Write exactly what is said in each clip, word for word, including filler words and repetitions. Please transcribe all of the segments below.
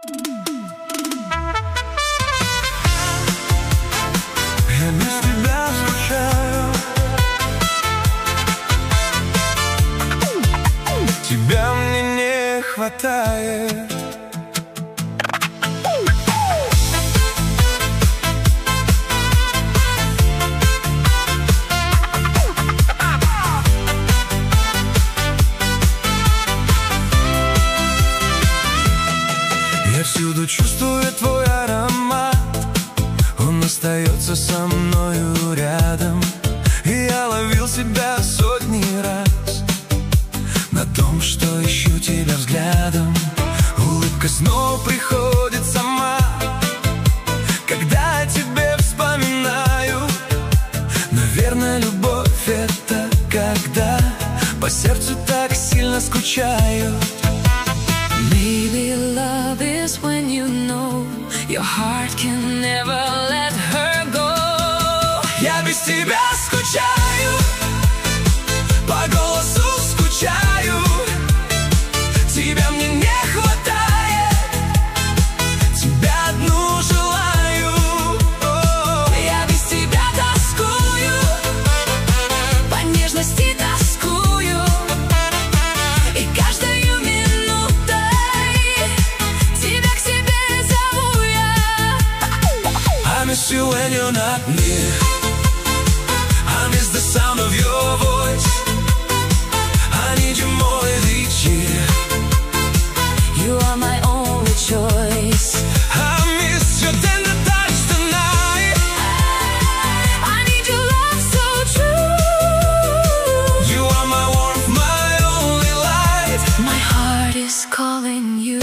Я без тебя скучаю, тебя мне не хватает. Я всюду чувствую твой аромат, он остается со мною рядом. И я ловил себя сотни раз на том, что ищу тебя взглядом. Улыбка снова приходит сама, когда о тебе вспоминаю. Наверное, любовь — это когда по сердцу так сильно скучаю. Maybe love is when you know your heart can never let her go. Я без тебя скучаю, по голосу скучаю, тебя мне не хватает, тебя одну желаю. Я без тебя тоскую, по нежности тоскую, и каждую минутой тебя к себе зову я. I miss you when you're not near, I miss the sound of your voice, I need you more with each year. You are my only choice. I miss your tender touch tonight, I need your love so true. you are my warmth, my only light. My heart is calling you.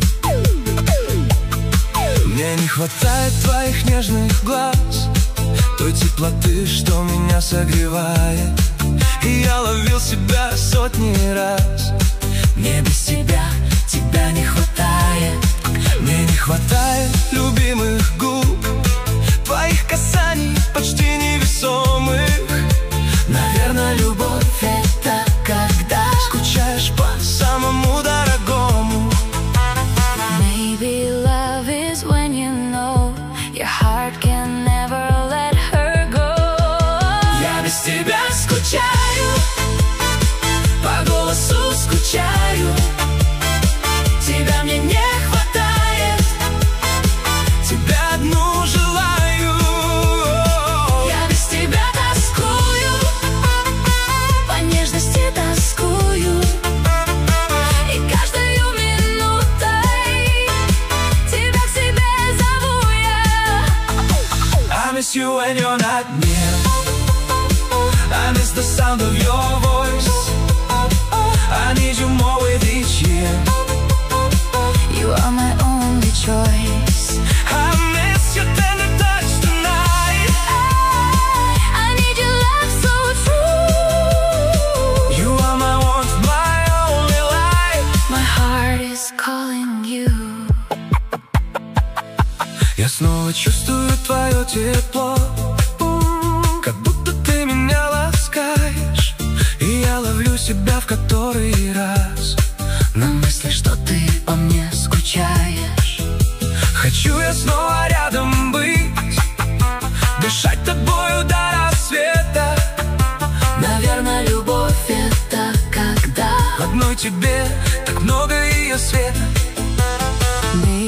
Мне не хватает твоих нежных глаз, той теплоты, что меня согревает. И я ловил себя сотни раз. Мне без тебя, тебя не хватает. Мне не хватает любимых губ, твоих касаний почти невесомых. Наверное, любовь — это когда Скучаешь по самому дорогому. Maybe love is when you know your heart can never let her go. Я без тебя скучаю, по голосу скучаю, тебя мне не хватает, тебя одну желаю. Я без тебя тоскую, по нежности тоскую, и каждую минутой тебя к себе зову я. I miss you when you're not near, I miss the sound of your voice, I need you more with each year. You are my only choice. I miss your tender touch tonight, I need your love so true. you are my warmth, my only light. My heart is calling you. Я снова чувствую твое тепло, как будто ты меня ласкаешь. И я ловлю себя в который раз На мысли, что ты по мне скучаешь. хочу я снова рядом быть, дышать тобою до рассвета. Наверное, любовь — это когда В одной тебе так много ее света. мы